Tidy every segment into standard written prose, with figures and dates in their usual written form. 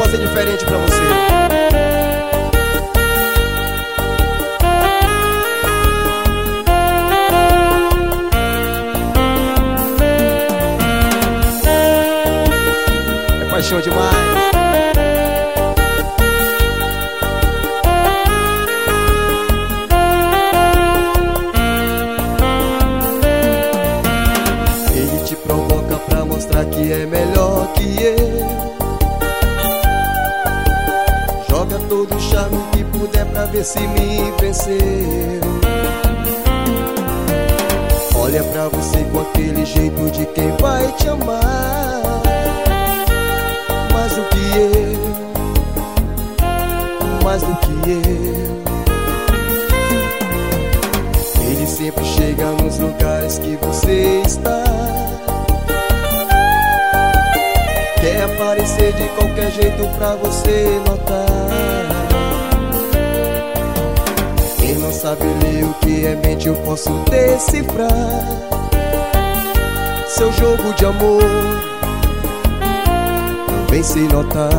fazer diferente pra você. É paixão demais. Ele te provoca pra mostrar que é melhor que eu. Joga todo o charme que puder pra ver se me venceu. Olha pra você com aquele jeito de quem vai te amar mais do que eu, mais do que eu. Ele sempre chega nos lugares que você está. Quer aparecer de qualquer jeito pra você notar. Quem não sabe ler o que é mente eu posso decifrar. Seu jogo de amor também se notar.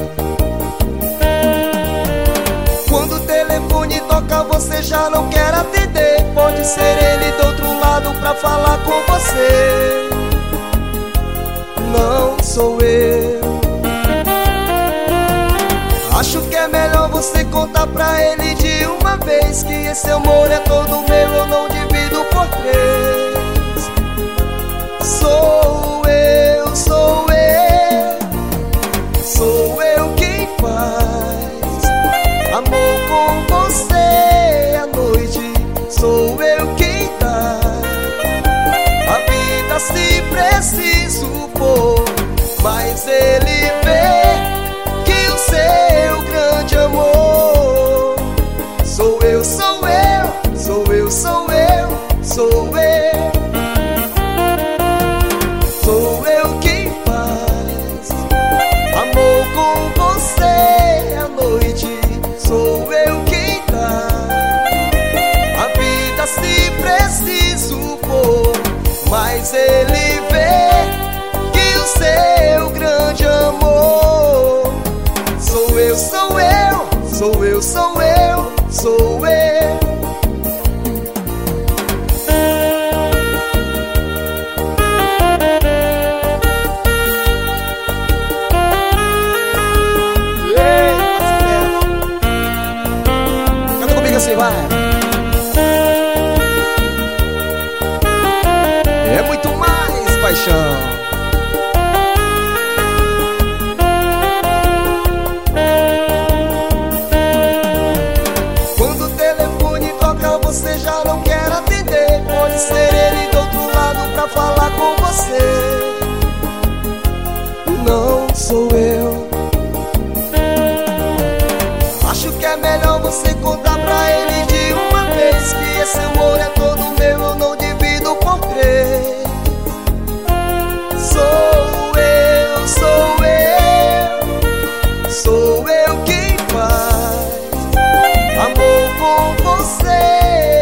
Quando o telefone toca você já não quer atender. Pode ser ele do outro lado pra falar com você. Não sou eu. Acho que é melhor você contar pra ele de uma vez que esse amor é todo meu, eu não divido por três. Sou eu, sou eu, sou eu quem faz amor com você à noite. Sou eu quem dá a vida se preciso for. Mas ele vê que o seu grande amor sou eu, sou eu, sou eu, sou eu, sou eu. Sou eu quem faz amor com você à noite. Sou eu quem dá a vida se preciso for. Mas ele vê que o seu grande amor sou eu, sou eu, sou eu, sou eu, sou eu. Canta comigo assim, vai. É muito mais paixão. Você já não quer atender. Pode ser ele do outro lado pra falar com você. Não sou eu. Acho que é melhor você contar pra ele de uma vez que esse amor é todo meu, eu não divido por três. Sou eu, sou eu, sou eu quem faz amor com você.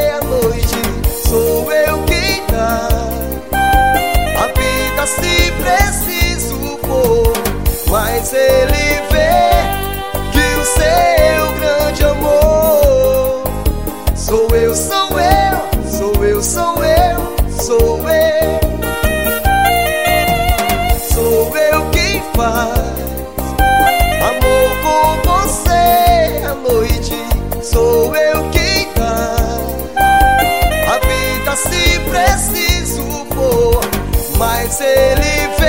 Sou eu quem dá a vida se preciso for. Mas ele vê que o seu grande amor sou eu, sou eu, sou eu, sou eu, sou eu. Sou eu quem faz amor com você à noite. Sou eu quem dá a vida se preciso for. Mas ele